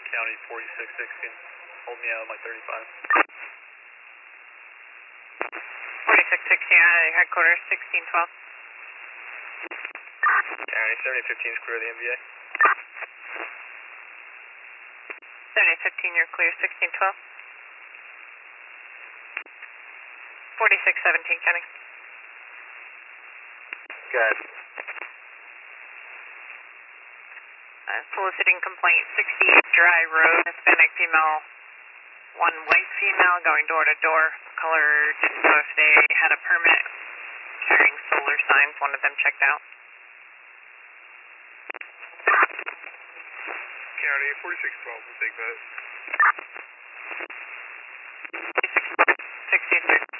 County 4616. Hold me out of my 35. 4616 out of headquarters, 1612. County 7015 is clear of the MVA. 7015, you're clear, 1612. 4617, County. Good. Soliciting complaint, 68 Dry Road, Hispanic female, one white female going door to door. Color, didn't know if they had a permit, carrying solar signs, one of them checked out. County 4612, we'll take that. 16